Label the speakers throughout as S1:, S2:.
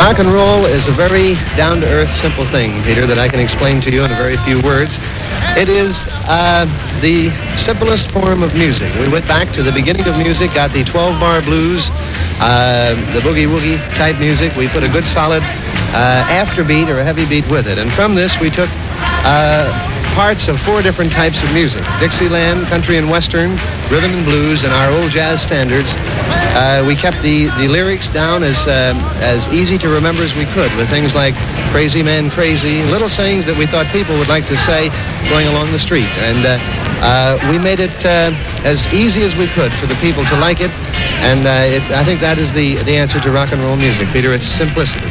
S1: Rock and roll is a very down-to-earth, simple thing, Peter, that I can explain to you in a very few words. It is the simplest form of music. We went back to the beginning of music, got the 12-bar blues, the boogie-woogie type music. We put a good solid afterbeat or a heavy beat with it. And from this, we took parts of 4 different types of music: Dixieland, country and western, rhythm and blues, and our old jazz standards. We kept the lyrics down as easy to remember as we could, with things like "Crazy Man, Crazy," little sayings that we thought people would like to say going along the street. And we made it as easy as we could for the people to like it. And I think that is the answer to rock and roll music, Peter. It's simplicity.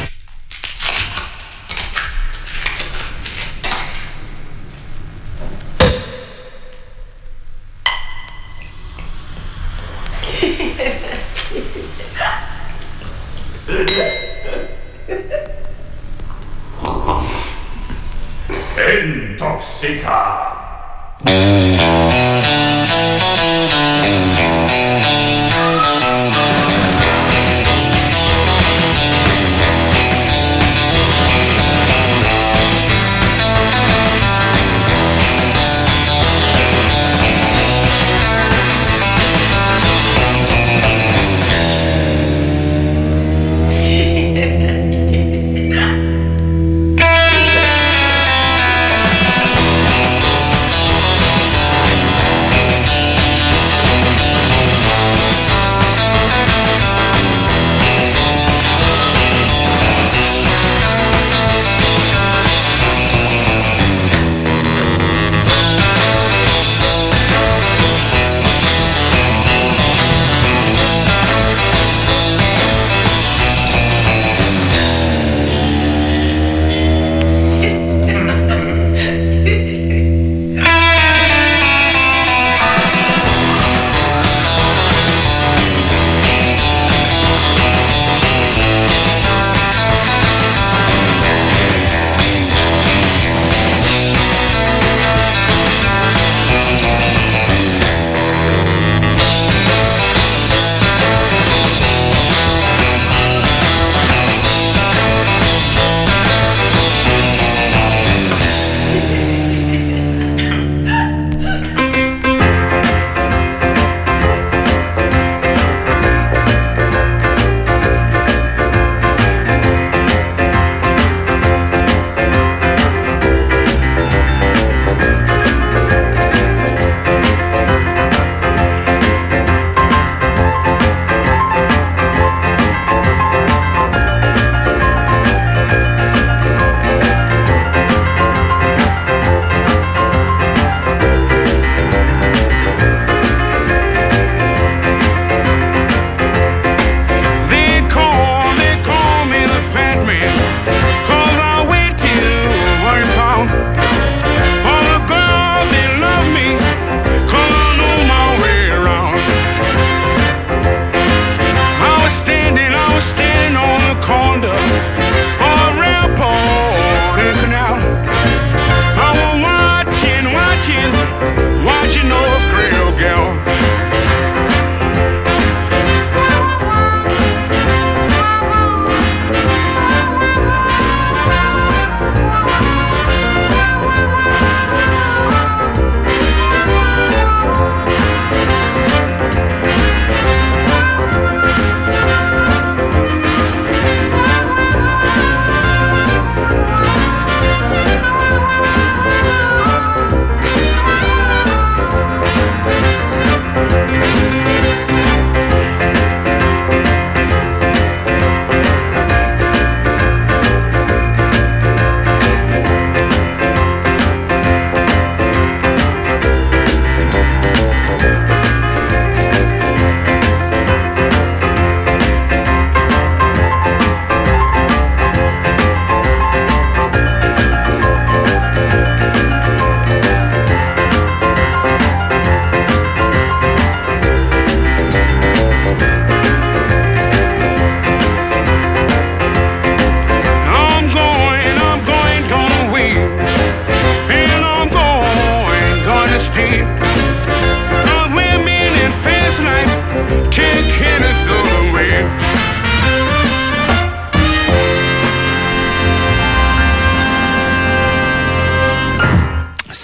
S2: Intoxica.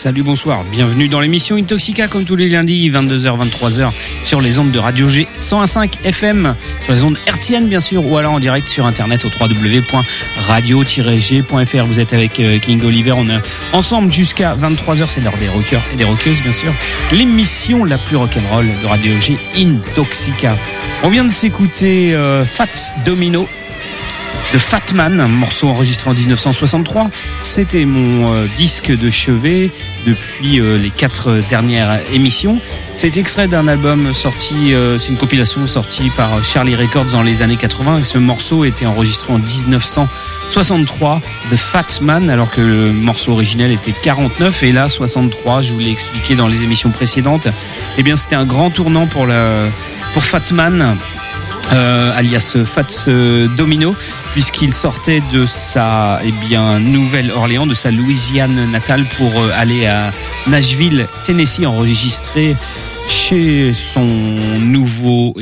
S2: Salut, bonsoir, bienvenue dans l'émission Intoxica comme tous les lundis 22h-23h sur les ondes de Radio G 101.5 FM, sur les ondes hertziennes bien sûr, ou alors en direct sur internet au www.radio-g.fr. Vous êtes avec King Oliver, on est ensemble jusqu'à 23h, c'est l'heure des rockers et des rockeuses bien sûr, l'émission la plus rock'n'roll de Radio G, Intoxica. On vient de s'écouter Fats Domino de Fat Man, un morceau enregistré en 1963. C'était mon disque de chevet depuis les 4 dernières émissions. C'est extrait d'un album sorti, c'est une compilation sortie par Charlie Records dans les années 80. Et ce morceau était enregistré en 1963 de Fat Man, alors que le morceau originel était 49 et là 63. Je vous l'ai expliqué dans les émissions précédentes. Eh bien, c'était un grand tournant pour Fat Man. Alias Fats Domino, puisqu'il sortait de sa Nouvelle-Orléans, de sa Louisiane natale, pour aller à Nashville, Tennessee, enregistrer chez son nouveau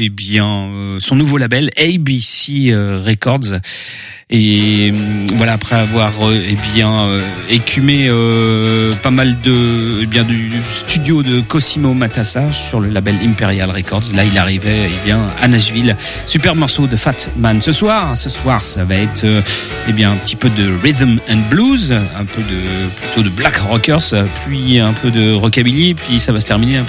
S2: label ABC Records. Et voilà, après avoir écumé pas mal du studio de Cosimo Matassa sur le label Imperial Records, là il arrivait à Nashville. Superbe morceau de Fat Man. Ce soir ça va être un petit peu de rhythm and blues, un peu plutôt de black rockers, puis un peu de rockabilly, puis ça va se terminer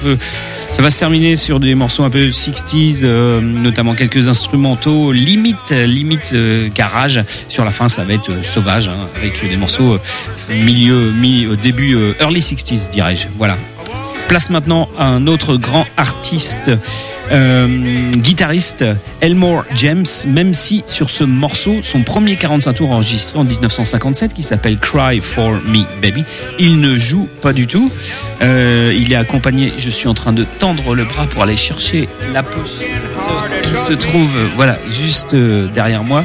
S2: sur des morceaux un peu 60s, notamment quelques instrumentaux limite garage. Sur la fin, ça va être sauvage, avec des morceaux début early 60s, dirais-je. Voilà. Place maintenant à un autre grand artiste, guitariste, Elmore James, même si sur ce morceau, son premier 45 tours enregistré en 1957, qui s'appelle Cry for Me Baby, il ne joue pas du tout. Il est accompagné, je suis en train de tendre le bras pour aller chercher la pochette qui se trouve juste derrière moi.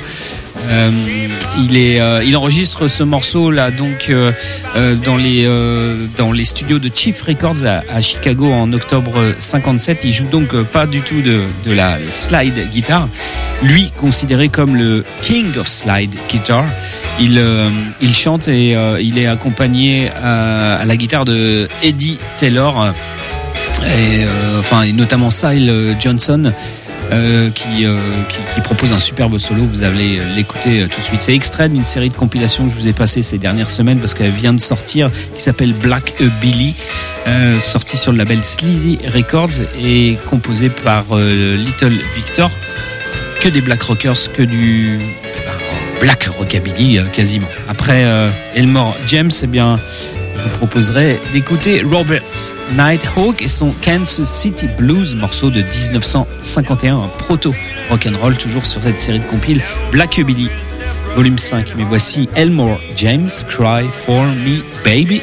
S2: Il enregistre ce morceau là donc dans les studios de Chief Records à Chicago en octobre 57. Il joue donc pas du tout de la slide guitar, lui considéré comme le king of slide guitar. Il chante et il est accompagné à la guitare de Eddie Taylor et notamment Syle Johnson. Qui propose un superbe solo. Vous allez l'écouter tout de suite. C'est extrait d'une série de compilations que je vous ai passées ces dernières semaines parce qu'elle vient de sortir, qui s'appelle Black Billy, sortie sur le label Sleazy Records et composée par Little Victor. Que des black rockers, que du black rockabilly quasiment. Après Elmore James, je vous proposerai d'écouter Robert Nighthawk et son Kansas City Blues, morceau de 1951, un proto rock'n'roll, toujours sur cette série de compiles Black Billy, volume 5. Mais voici Elmore James, Cry for Me Baby.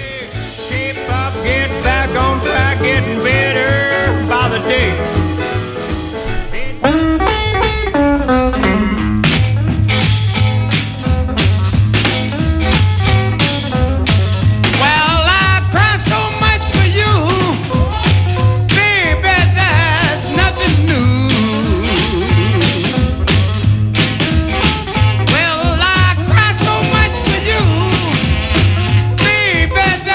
S3: Baby,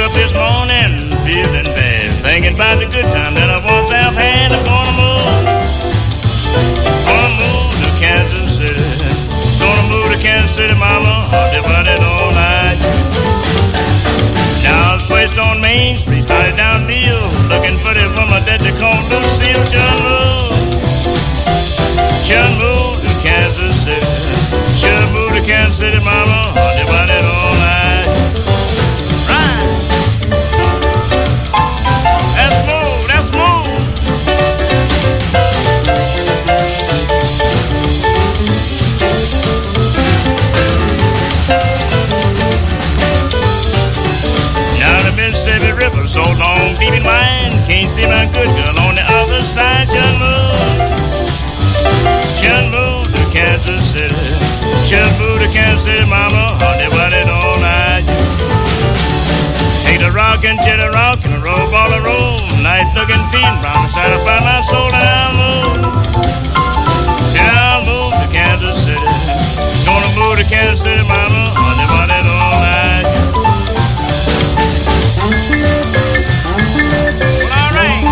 S3: up this morning feeling bad, thinking about the good time that I once have had. I'm gonna move to Kansas City. Gonna move to Kansas City, mama, hard about it all night. Now I was placed on Main Street, started down Neal, looking for the woman that they call Lucille. Should move to Kansas City. Should move to Kansas City, mama, hard about it all night. Right. Let's move, let's move. Now the Mississippi River so long deep in mine, can't see my good girl on the other side. Should move to Kansas City. Should move to Kansas City, mama, honey, about it all night. Take the rockin' to the rock and roll ball and roll. Night looking teen brown inside of my soul, and I'll move. Yeah, I'll move to Kansas City. Gonna move to Kansas City, mama, honey, about it all night. Well, all right.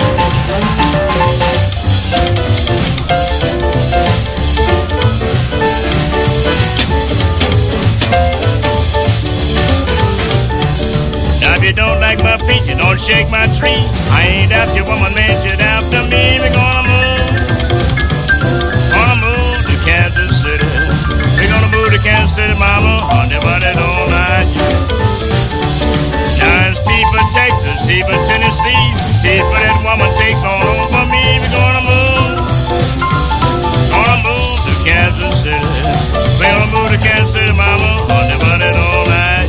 S3: Now if you don't like my feet, you don't shake my tree. I ain't after your woman, man, you're after me. We're gonna move to Kansas City. We're gonna move to Kansas City, mama, honey, about it all night. Now it's T for Texas, T for Tennessee, T for that woman takes on over me. We're gonna move to Kansas City. We're gonna move to Kansas City, mama, honey, about it all night.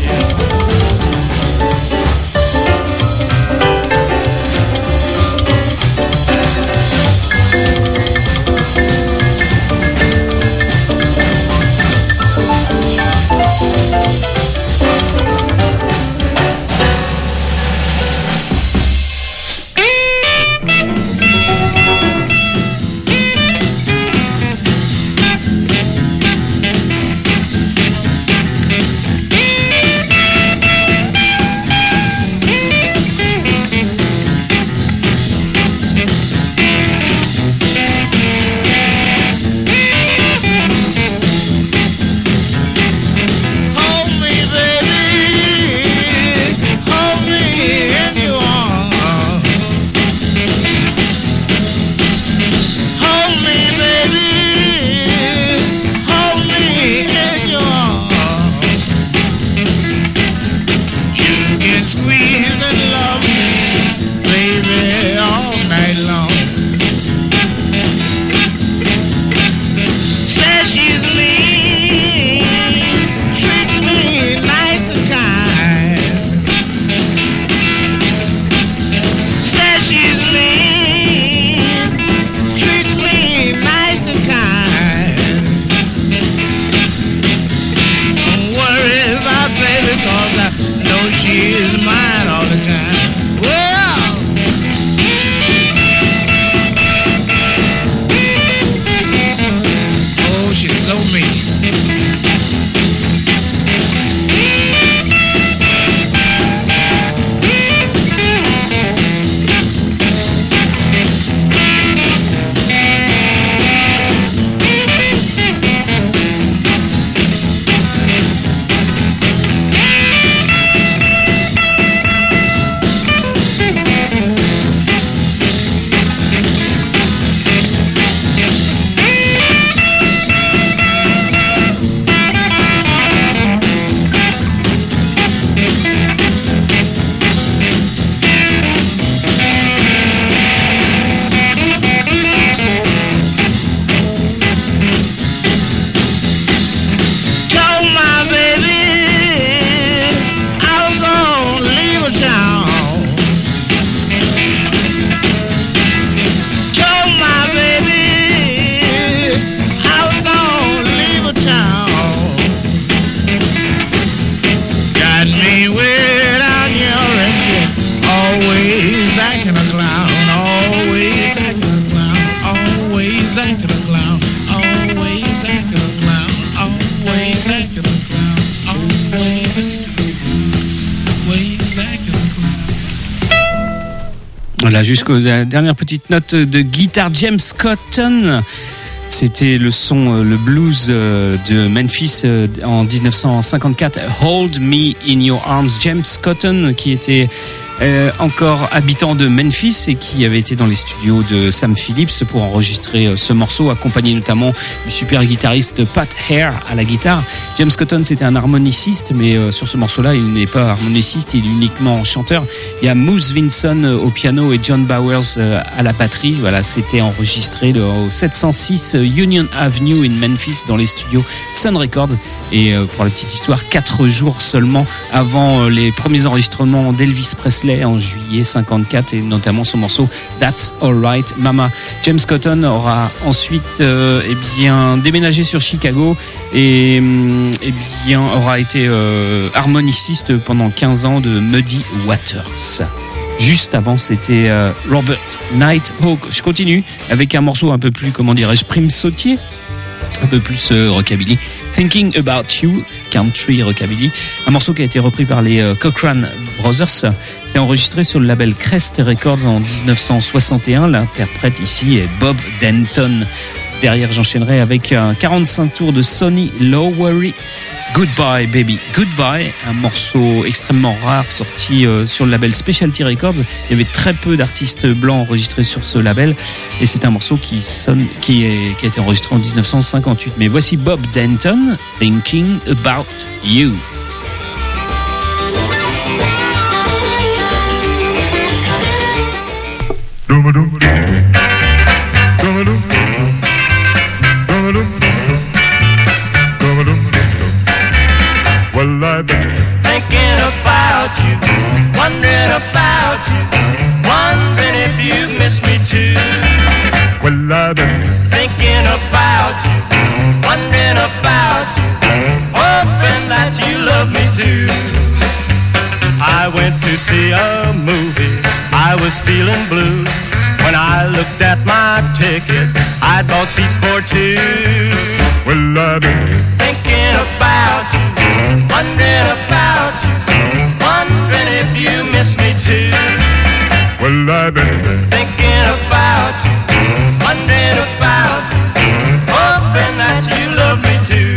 S4: Cause I know she is mine all the time. Whoa.
S2: Voilà, jusqu'aux dernières petites notes de guitare, James Cotton. C'était le son, le blues de Memphis en 1954. Hold Me in Your Arms. James Cotton, qui était encore habitant de Memphis et qui avait été dans les studios de Sam Phillips pour enregistrer ce morceau, accompagné notamment du super guitariste Pat Hare à la guitare. James Cotton, c'était un harmoniciste, mais sur ce morceau-là, il n'est pas harmoniciste, il est uniquement chanteur. Il y a Moose Vinson au piano et John Bowers à la batterie. Voilà, c'était enregistré au 706 Union Avenue in Memphis dans les studios Sun Records. Et pour la petite histoire, 4 jours seulement avant les premiers enregistrements d'Elvis Presley en juillet 54 et notamment son morceau That's Alright Mama. James Cotton aura ensuite déménagé sur Chicago et aura été harmoniciste pendant 15 ans de Muddy Waters. Juste avant, c'était Robert Nighthawk. Je continue avec un morceau un peu plus, prime sautier, un peu plus rockabilly. Thinking About You, country rockabilly, un morceau qui a été repris par les Cochrane Brothers. C'est enregistré sur le label Crest Records en 1961. L'interprète ici est Bob Denton. Derrière, j'enchaînerai avec un 45 tours de Sonny Lowery. Goodbye Baby Goodbye, un morceau extrêmement rare sorti sur le label Specialty Records. Il y avait très peu d'artistes blancs enregistrés sur ce label et c'est un morceau qui a été enregistré en 1958. Mais voici Bob Denton, Thinking About You.
S4: Well, I've been thinking about you, wondering about you, wondering if you miss me too. Well, I've been thinking about you, wondering about you, hoping that you love me too. I went to see a movie, I was feeling blue. When I looked at my ticket, I'd bought seats for two. Well, I've been thinking about you, wondering about you, wondering if you miss me too. Well, I've been thinking about you, wondering about you, hoping that you love me too.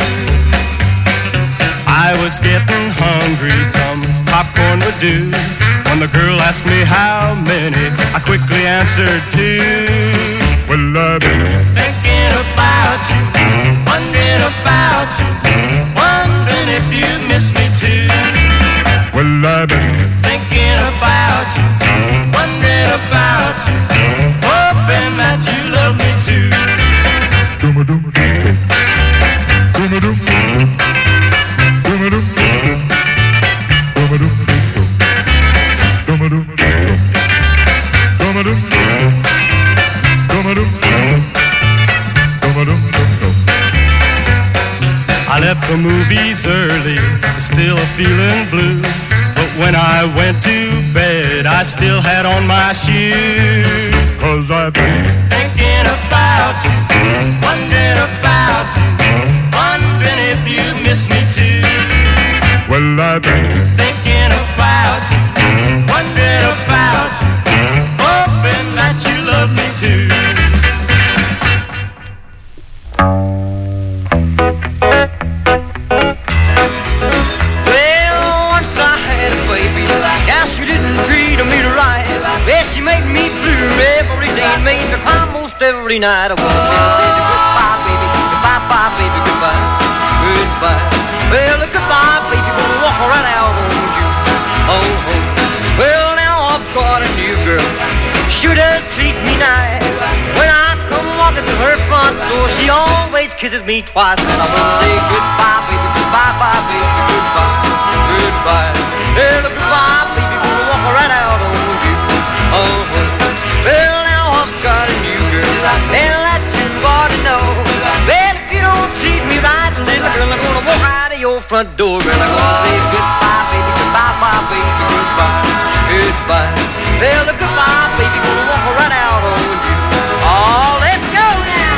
S4: I was getting hungry, some popcorn would do. When the girl asked me how many, I quickly answered 2. Well, I've been thinking about you, wondering about you, wondering if you miss me too. Well, I've been thinking about you, wondering about you, hoping that you love me too. I left the movies early, still feeling blue. But when I went to bed, I still had on my shoes. 'Cause I've been thinking about you, wondering about you, wondering if you miss me too. Well, I've been thinking about you, wondering about you, hoping that you love me too.
S5: Every night I wanna tell you goodbye, baby, goodbye, bye, baby, goodbye, goodbye. Well, goodbye, baby, gonna walk right out on you. Oh, oh. Well, now I've got a new girl. She does treat me nice. When I come walking to her front door, she always kisses me twice. And I wanna say goodbye, baby, goodbye, bye, baby, goodbye, goodbye. Well, goodbye, baby, gonna walk right out on you. Oh, oh. Well, now I've got a new girl. And that you ought to know. Well, if you don't treat me right, little girl, I'm gonna walk out of your front door. Girl, I'm gonna say goodbye, baby, goodbye, bye, baby, goodbye, goodbye. Well, goodbye, baby, gonna walk right out on you. Oh, let's go now.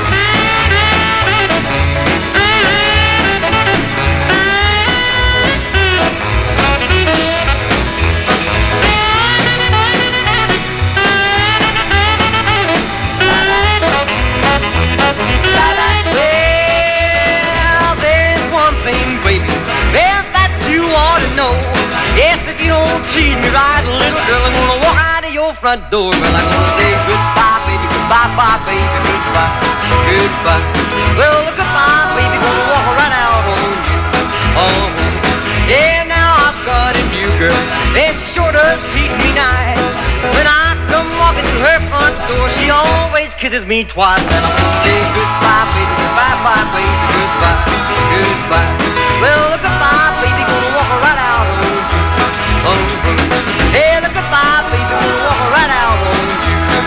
S5: girl, I'm gonna walk out of your front door. Well, I'm gonna say goodbye, baby, goodbye, bye, baby, goodbye, goodbye. Well, goodbye, baby, gonna walk right out on you. Oh, yeah, now I've got a new girl, and she sure does treat me nice. When I come walking through her front door, she always kisses me twice. And I'm gonna say goodbye, baby, goodbye, bye, baby, goodbye, goodbye. Well, goodbye, baby, gonna walk right out on you. Oh, hey, goodbye, baby, gonna walk right out on you.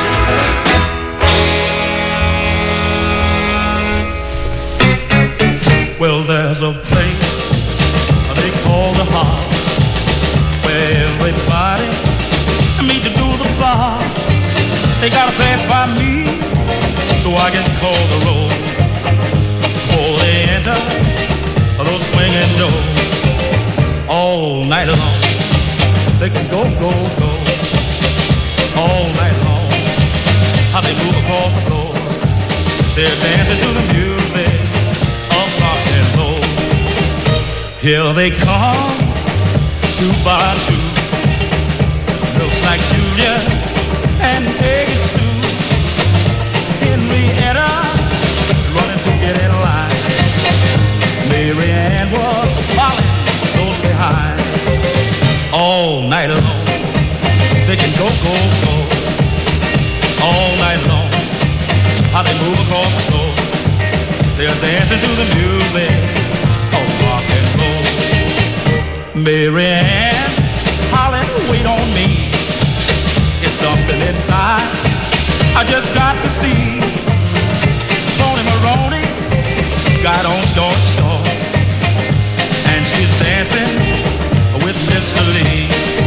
S4: Well, there's a place they call the heart, where everybody meet to do the bar. They got a pass by me, so I can call the roll. Before they enter those swinging doors, all night long they can go, go, go. All night long, how they move across the floor. They're dancing to the music of rock and roll. Here they come, two by two. Looks like Julia and Peggy Sue. Henrietta running to get in line. Mary Ann was following close behind. All night long, they can go, go, go. All night long, how they move across the floor. They're dancing to the music of rock and roll. Mary Ann hollering, wait on me. It's something inside I just got to see. Tony Maroney got on short shorts, and she's dancing with Mr. Lee.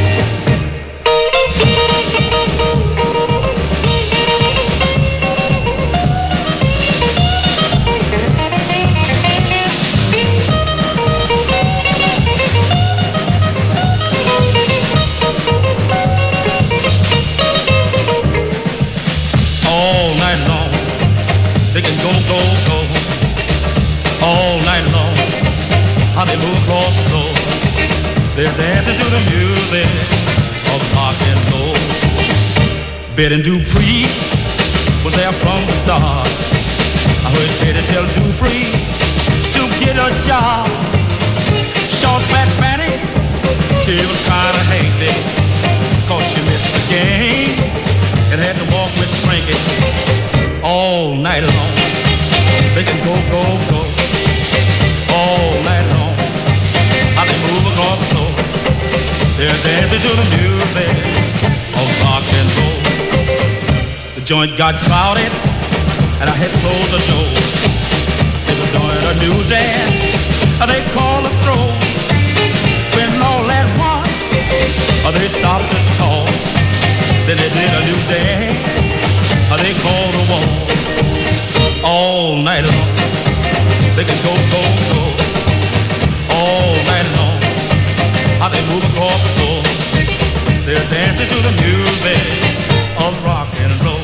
S4: They can go, go, go all night long. How they move across the floor. They're dancing to the music of rock and roll. Betty Dupree was there from the start. I heard Betty tell Dupree to get a job. Short fat Fanny, she was kinda hasty, 'cause she missed the game and had to walk with Frankie all night long. They can go, go, go all night long. How they move across the floor. They're dancing to the music of rock and roll. The joint got crowded and I had to close the door. They were doing a new dance they call a stroll. When all at once they stopped to talk. Then they did a new dance they call the wall. All night long, they can go, go, go. All night long, how they move across the floor. They're dancing to the music of rock and roll.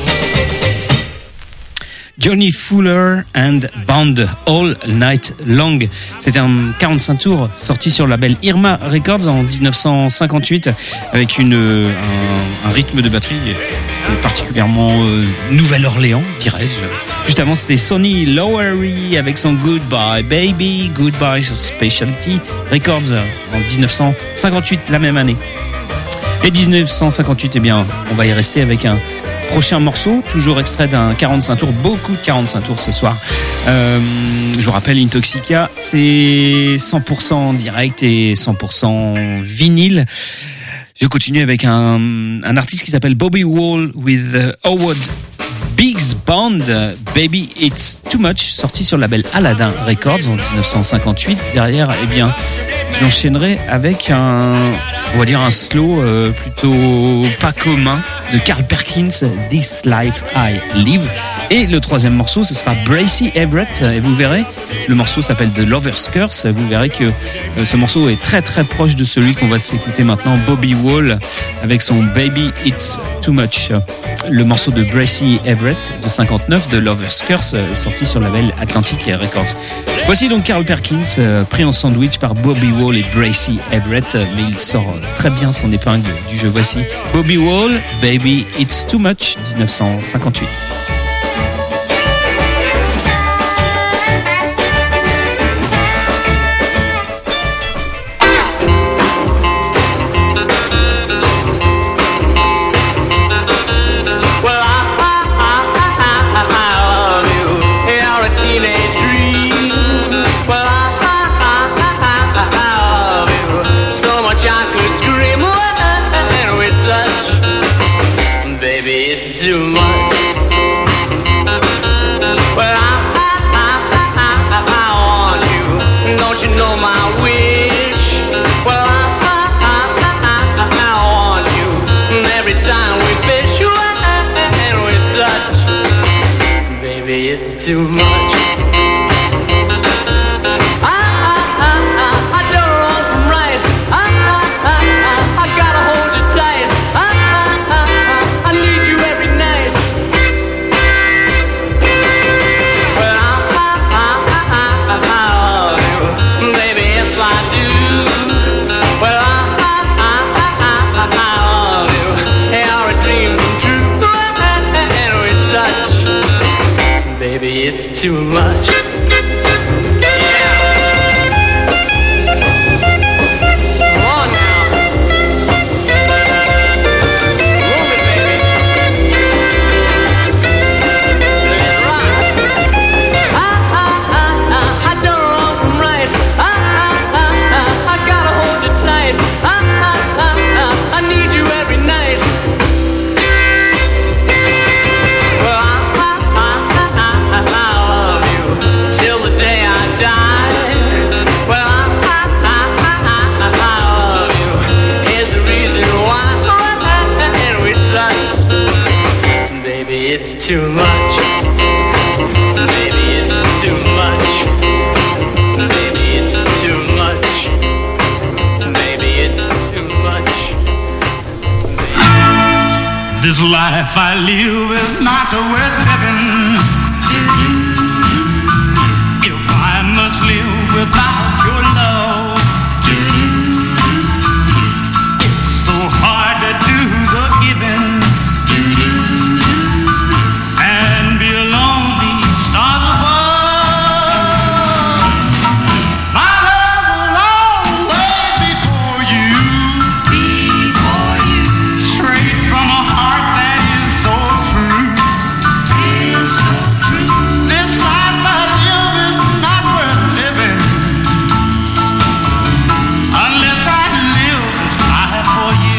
S2: Johnny Fuller and Band All Night Long. C'est un 45 tours sorti sur le label Irma Records en 1958 avec un rythme de batterie particulièrement Nouvelle-Orléans, dirais-je. Juste avant, c'était Sonny Lowery avec son Goodbye Baby, Goodbye sur Specialty Records en 1958, la même année. Et 1958, eh bien, on va y rester avec un prochain morceau, toujours extrait d'un 45 tours, beaucoup de 45 tours ce soir. Je vous rappelle, Intoxica, c'est 100% direct et 100% vinyle. Je continue avec un artiste qui s'appelle Bobby Wall with Howard Biggs Band, Baby It's Too Much, sorti sur le label Aladdin Records en 1958. Derrière, eh bien, j'enchaînerai avec on va dire un slow plutôt pas commun de Carl Perkins, This Life I Live. Et le troisième morceau, ce sera Bracy Everett. Et vous verrez, le morceau s'appelle The Lover's Curse. Vous verrez que ce morceau est très très proche de celui qu'on va s'écouter maintenant, Bobby Wall, avec son Baby It's Too Much. le morceau de Bracy Everett de 59 de Lover's Curse, sorti sur le label Atlantic Records. Voici donc Carl Perkins, pris en sandwich par Bobby Wall et Bracy Everett, mais il sort très bien son épingle du jeu. Voici Bobby Wall, Baby It's Too Much, 1958.
S6: Too much. Well, I want you. Don't you know my wish? Well, I want you. Every time we fish, and we touch, baby, it's too much. I don't wrong from right. I gotta hold you tight. I need you every night. Well, I love you, baby, yes I do. Well, I love you, you're a dream come true. And we touch, baby, it's too much. It's too much. Baby, it's too much. Baby, it's too much. Baby, it's too much. Baby.
S4: This life I live is not worth living if I must live without your love. It's so hard to do the giving and be alone these stars above. My love will always be for you, straight from a heart that is so true. This life I live is not worth living unless I live this life for you.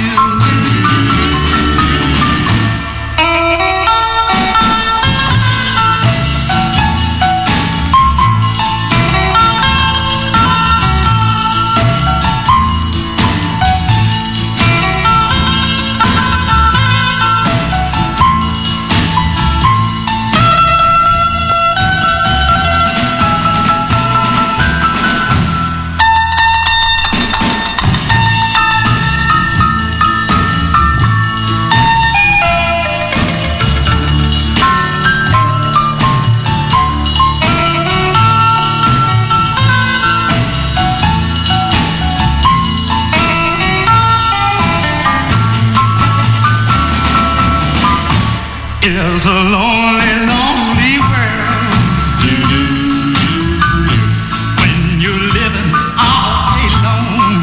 S4: It's a lonely, lonely world when you're living all day long.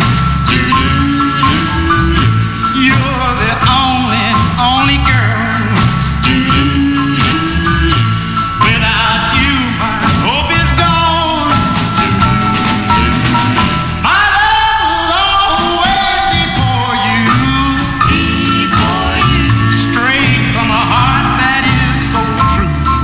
S4: You're the only girl. Without you, my hope is gone. My love will always be for you, straight from a heart that is so true.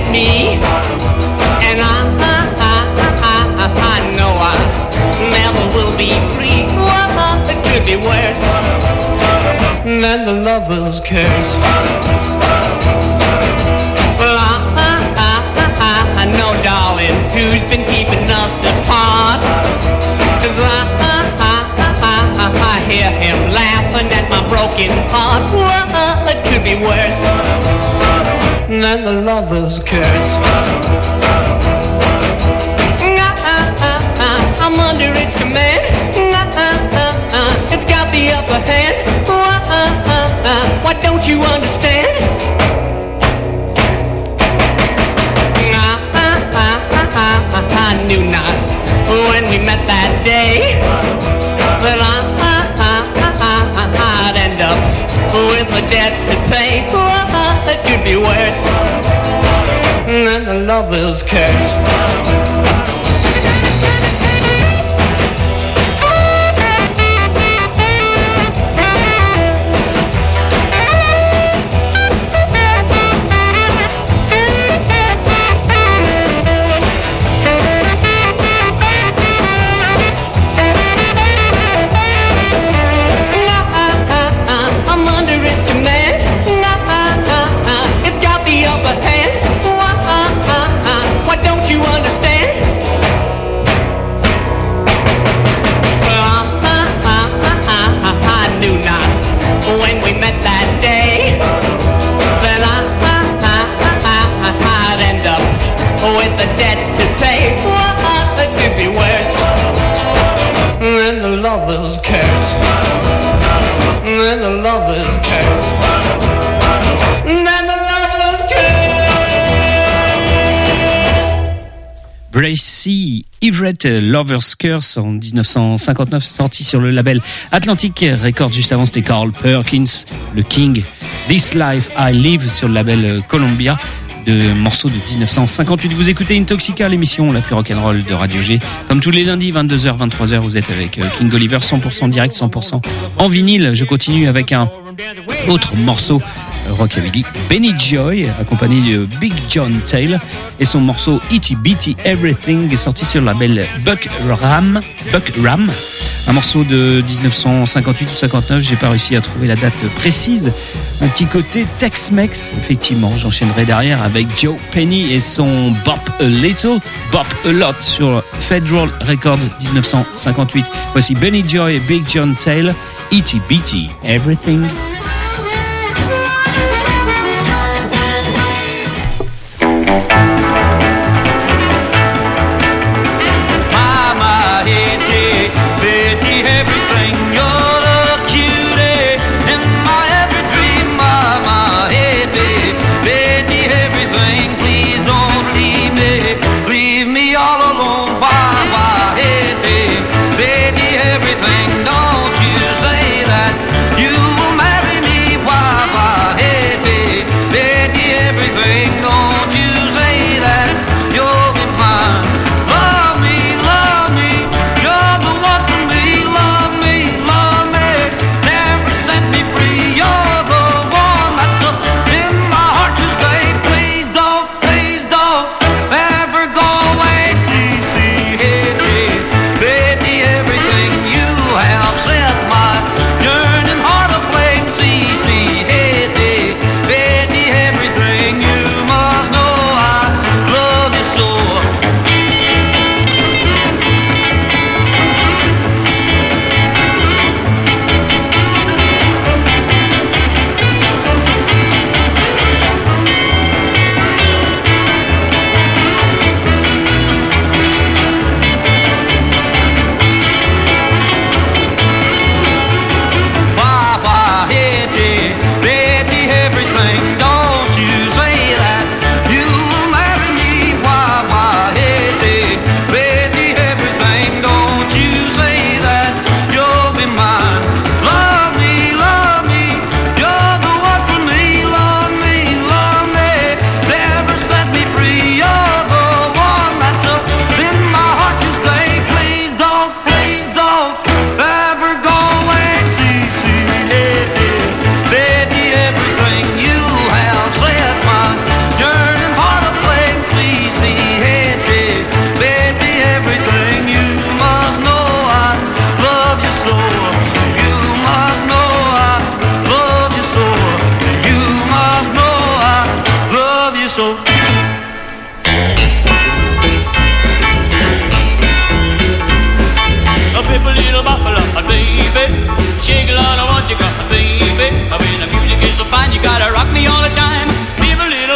S6: me, and I know I never will be free. Well, it could be worse than the lover's curse. Well, I know, darling, who's been keeping us apart. 'Cause I hear him laughing at my broken heart. Well, it could be worse than the lover's curse. I'm under its command. It's got the upper hand. Why don't you understand? I knew not when we met that day that I'd end up with a debt to pay. It could be worse than the lover's curse. Lover's curse, then the lover's curse, then the lover's curse.
S2: Bracy Everett, Lover's Curse en 1959, sorti sur le label Atlantic Records. Juste avant, c'était Carl Perkins, le King. This Life I Live sur le label Columbia. De morceaux de 1958. Vous écoutez Intoxica, l'émission la plus rock'n'roll de Radio G. Comme tous les lundis, 22h, 23h, vous êtes avec King Oliver, 100% direct, 100% en vinyle. Je continue avec un autre morceau rockabilly, Benny Joy, accompagné de Big John Taylor, et son morceau Itty Bitty Everything est sorti sur le label Buck Ram, un morceau de 1958 ou 59, j'ai pas réussi à trouver la date précise. Un petit côté Tex-Mex, effectivement, j'enchaînerai derrière avec Joe Penny et son Bop a Little, Bop a Lot sur Federal Records 1958. Voici Benny Joy et Big John Taylor, Itty Bitty Everything.
S4: Everything you must know.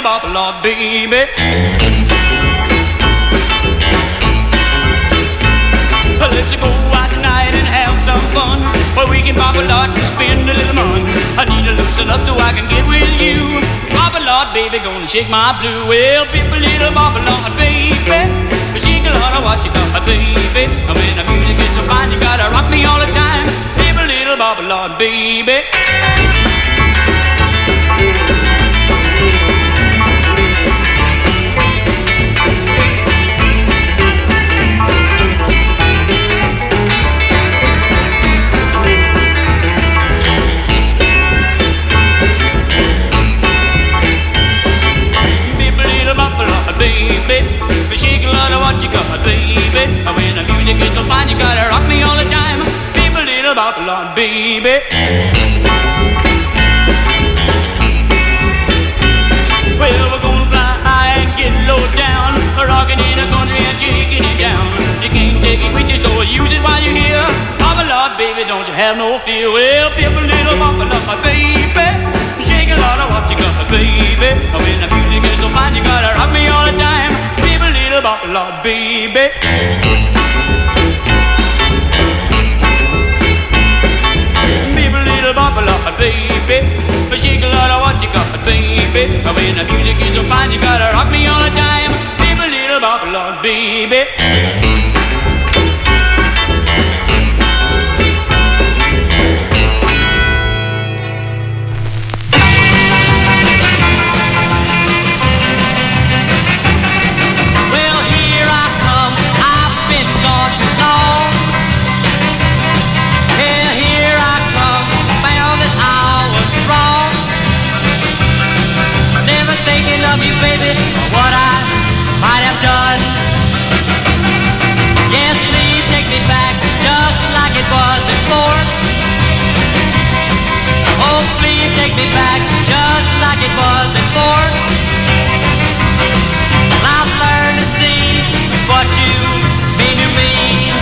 S6: little bop a lot, baby. Let's go out tonight and have some fun, where we can pop a lot and spend a little money. I need to loosen up so I can get with you. Pop a lot, baby, gonna shake my blue. Well, pip a little bop a lot, baby. Shake a lot of what you got, baby. And when the music gets so fine, you gotta rock me all the time. Pip a little bop a lot, baby. Shake a lot of what you got, baby. And when the music is so fine, you gotta rock me all the time. Keep a little bop a lot, baby. Well, we're gonna fly high and get low down, rocking in the country and shaking it down. You can't take it with you, so use it while you're here. Bop a lot, baby, don't you have no fear. Well, pip a little bop a lot, baby. Shake a lot of what you got, baby. And when the music is so fine, you gotta rock me all the time. Bop a lot, baby. Baby, little bop a lot, baby. Shake a lot of what you got, baby. And when the music is so fine, you gotta rock me all the time. Baby, little bop a lot, baby. Love you, baby, what I might have done. Yes, please take me back just like it was before. Oh, please take me back just like it was before. I've learned to see what you mean to me.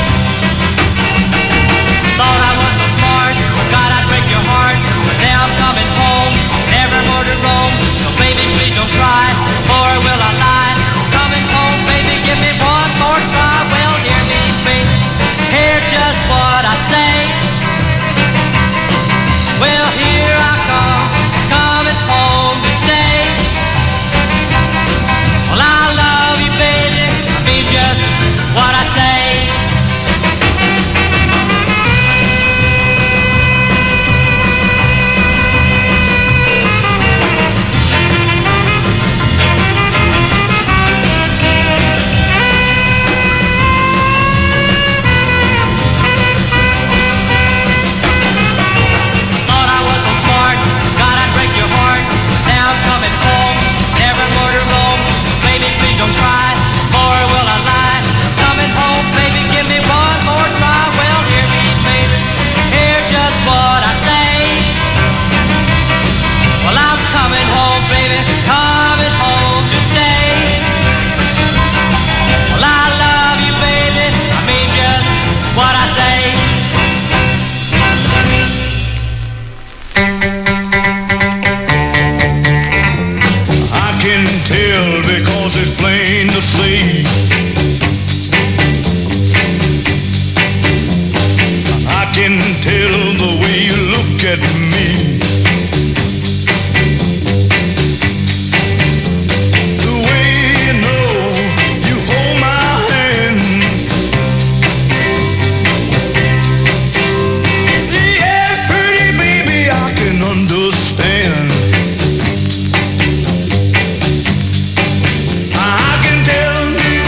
S6: Thought I was so smart, God, I'd break your heart. But now I'm coming home, never more to roam. So baby, please don't cry, or will I lie? Coming home, baby, give me one more try. Well, hear me, baby, hear just what I say. Well, here I come, coming home to stay. Well, I love you, baby, I mean just what I say. Don't cry, or will I lie? Coming home, baby, give me one more try. Well, hear me, baby, hear just what I say. Well, I'm coming home, baby, coming home to stay. Well, I love you, baby, I mean just what I say.
S4: I can tell because it's plain to see. I can tell the way you look at me. The way you know you hold my hand. Yes, pretty baby, I can understand. I can tell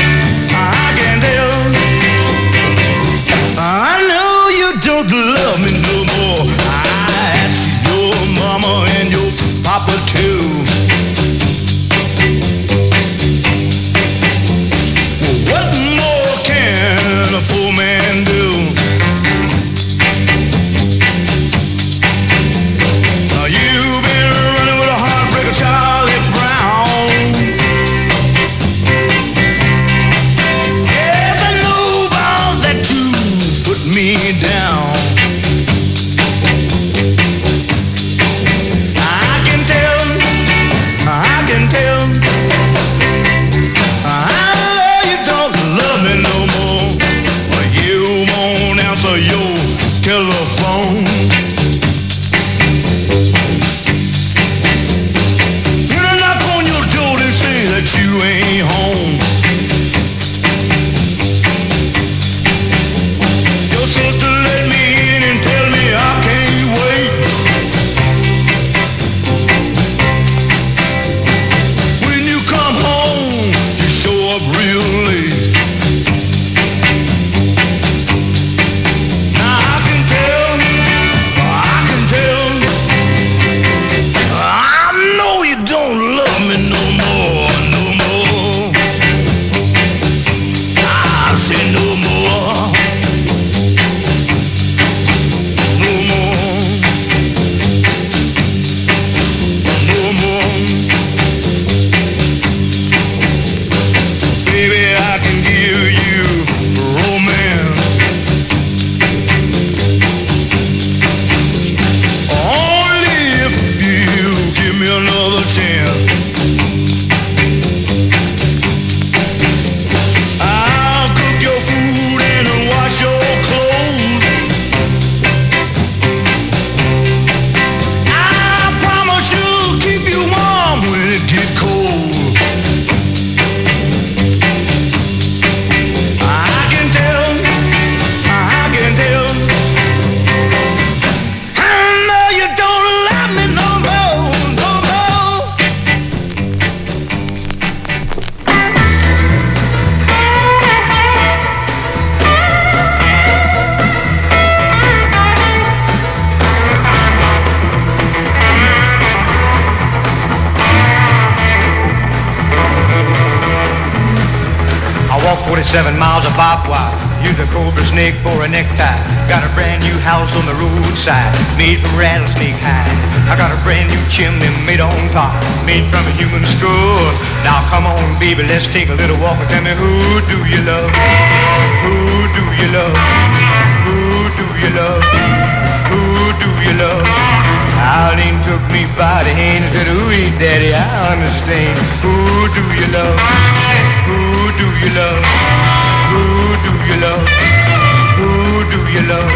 S7: 47 miles of barbed wire. Use a cobra snake for a necktie. Got a brand new house on the roadside, made from rattlesnake hide. I got a brand new chimney made on top, made from a human skull. Now come on, baby, let's take a little walk and tell me, who do you love? Who do you love? Who do you love? Who do you love? Arlene took me by the hand and said, ooh, daddy, I understand. Who do you love? Who do you love? Who do you love? Who do you love?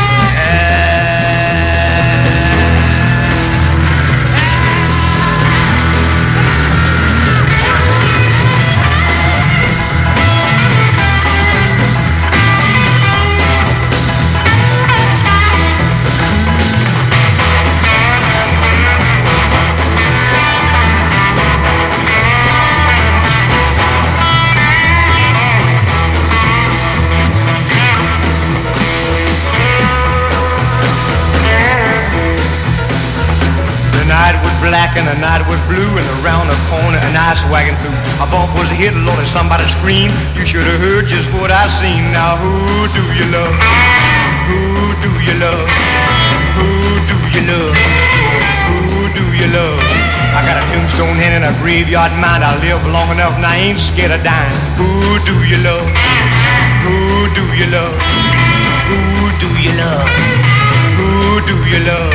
S7: Black and the night was blue, and around the corner an ice wagon flew. A bump was hit, Lord, and somebody screamed. You should have heard just what I seen. Now who do you love? Who do you love? Who do you love? Who do you love? I got a tombstone hen and a graveyard mine. I live long enough and I ain't scared of dying. Who do you love? Who do you love? Who do you love? Who do you love?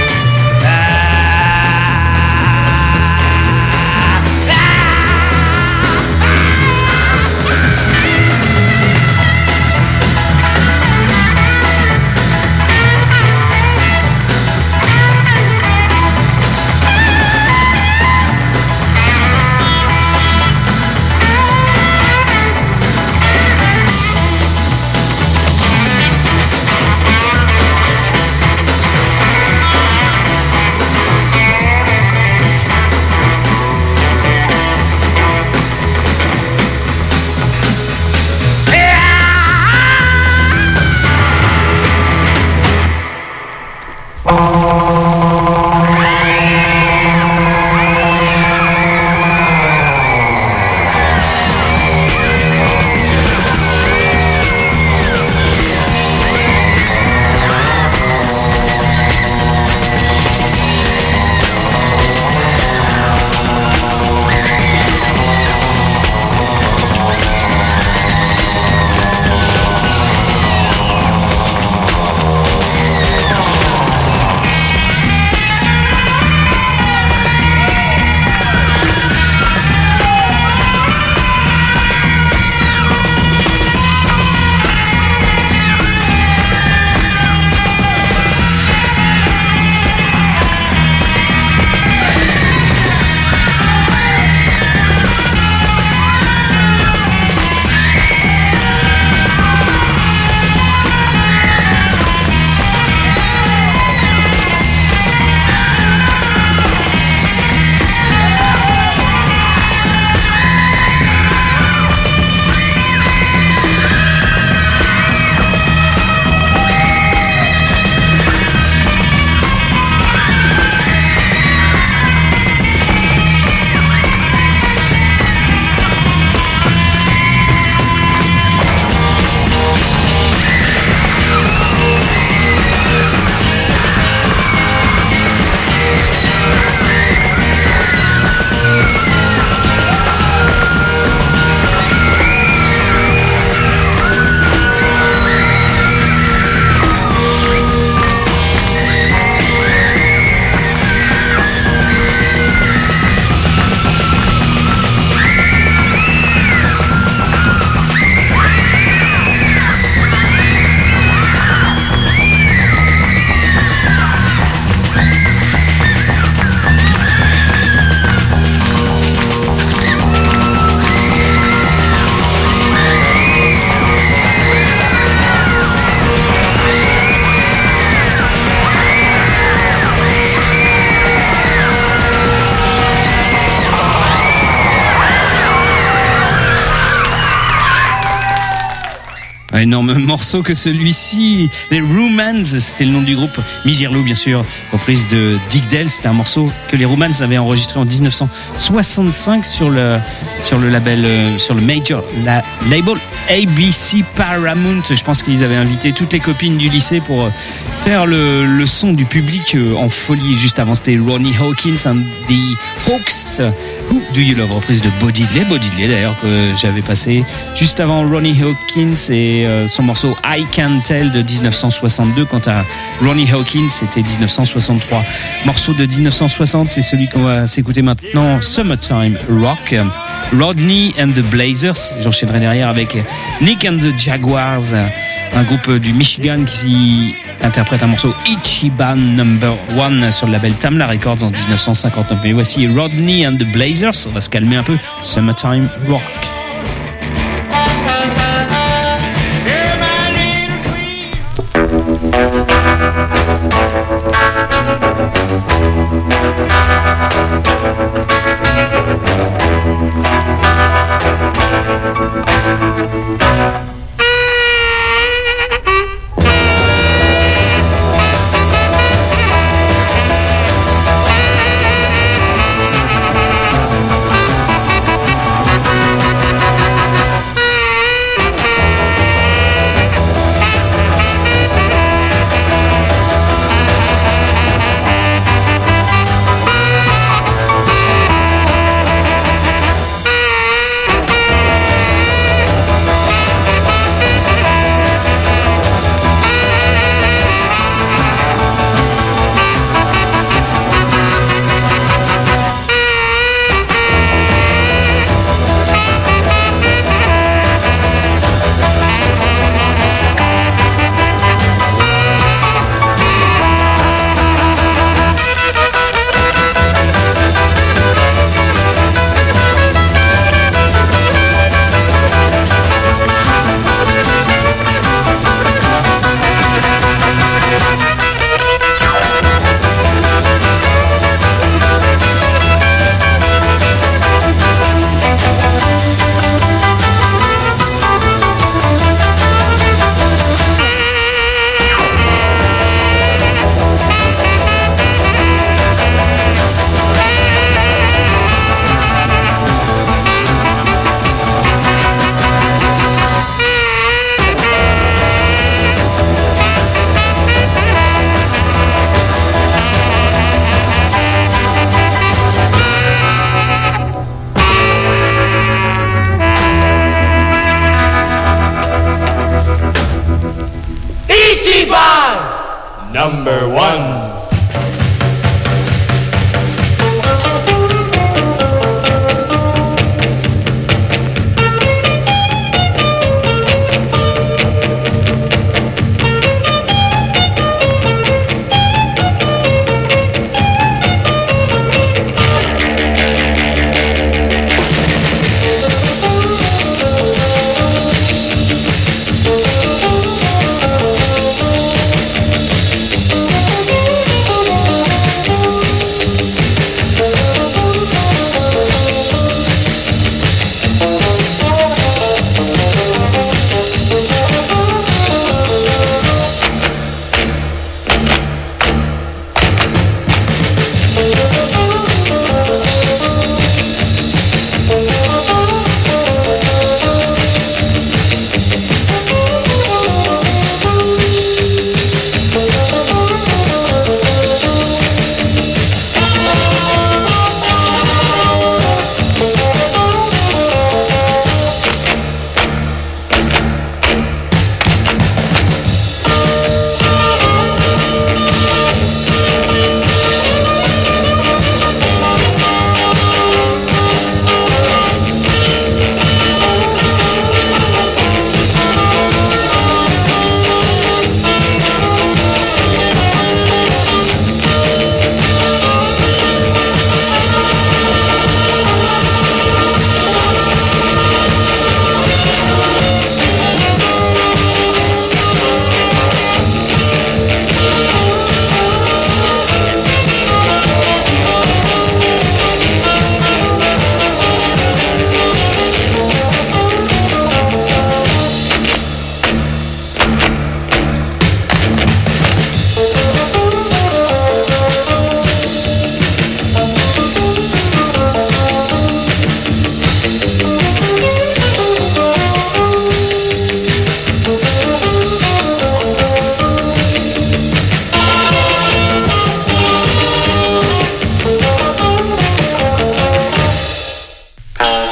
S2: Un énorme morceau que celui-ci. Les Rumans, c'était le nom du groupe. Misirlou, bien sûr, reprise de Dick Dale. C'était un morceau que les Rumans avaient enregistré en 1965 sur le label, sur le major label ABC Paramount. Je pense qu'ils avaient invité toutes les copines du lycée pour faire le son du public en folie. Juste avant, c'était Ronnie Hawkins and the Hawks. Who Do You Love, reprise de Bo Diddley d'ailleurs, que j'avais passé juste avant Ronnie Hawkins et son morceau I Can Tell de 1962. Quant à Ronnie Hawkins, c'était 1963. Morceau de 1960, c'est celui qu'on va s'écouter maintenant, Summertime Rock. Rodney and the Blazers, j'enchaînerai derrière avec Nick and the Jaguars, un groupe du Michigan qui interprète un morceau Ichiban No. 1 sur le label Tamla Records en 1959. Mais voici Rodney and the Blazers, on va se calmer un peu, Summertime Rock.
S8: Number 1.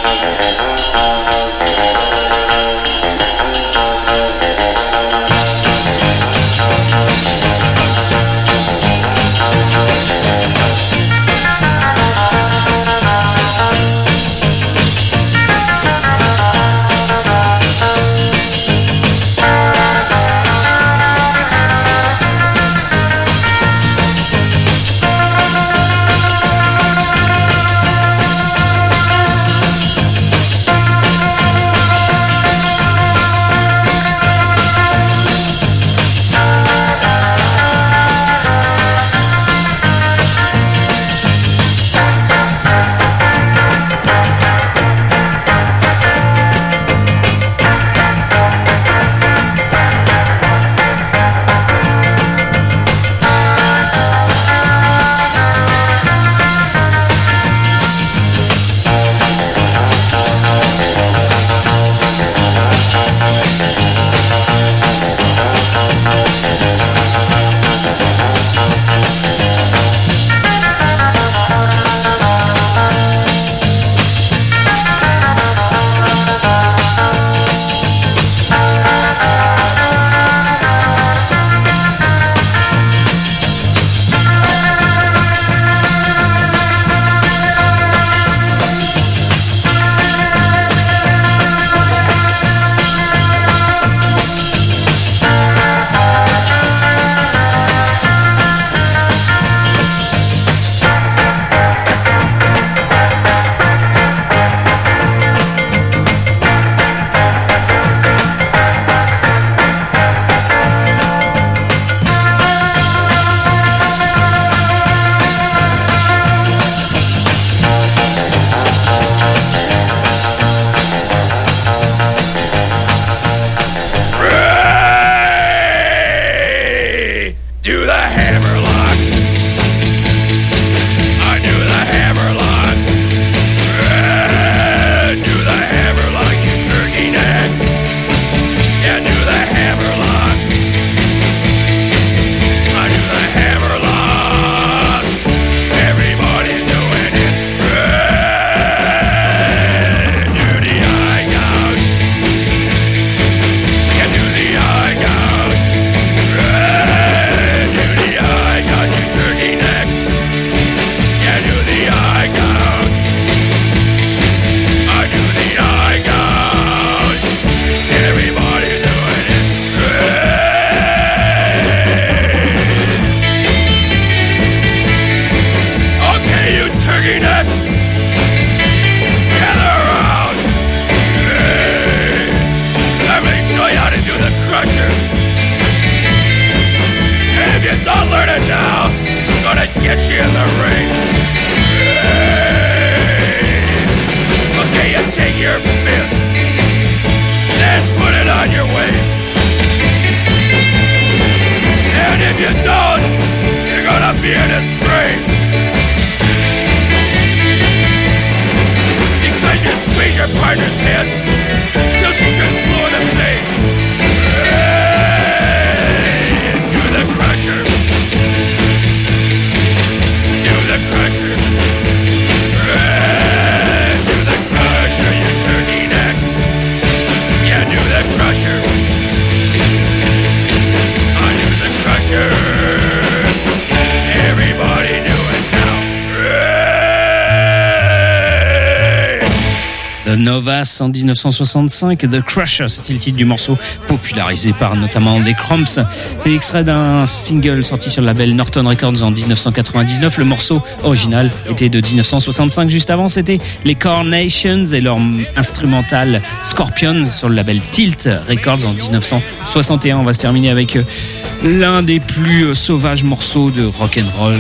S2: Novas en 1965, The Crusher, c'était le titre du morceau popularisé par notamment les Cramps. C'est extrait d'un single sorti sur le label Norton Records en 1999. Le morceau original était de 1965. Juste avant, c'était les Carnations et leur instrumental Scorpion sur le label Tilt Records en 1961. On va se terminer avec l'un des plus sauvages morceaux de rock'n'roll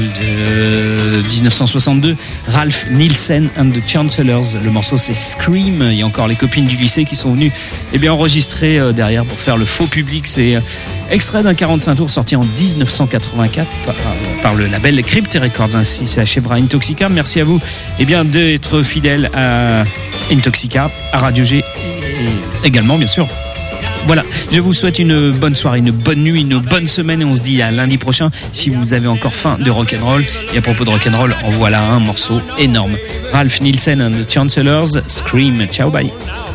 S2: de 1962, Ralph Nielsen and the Chancellors. Le morceau c'est Scream. Il y a encore les copines du lycée qui sont venues enregistrer derrière pour faire le faux public. C'est extrait d'un 45 tours sorti en 1984 par le label Crypt Records, ainsi c'est chez Intoxica. Merci à vous d'être fidèles à Intoxica, à Radio G et également bien sûr Voilà, je vous souhaite une bonne soirée, une bonne nuit, une bonne semaine et on se dit à lundi prochain si vous avez encore faim de rock'n'roll. Et à propos de rock'n'roll, en voilà un morceau énorme. Ralph Nielsen and the Chancellors, Scream. Ciao, bye.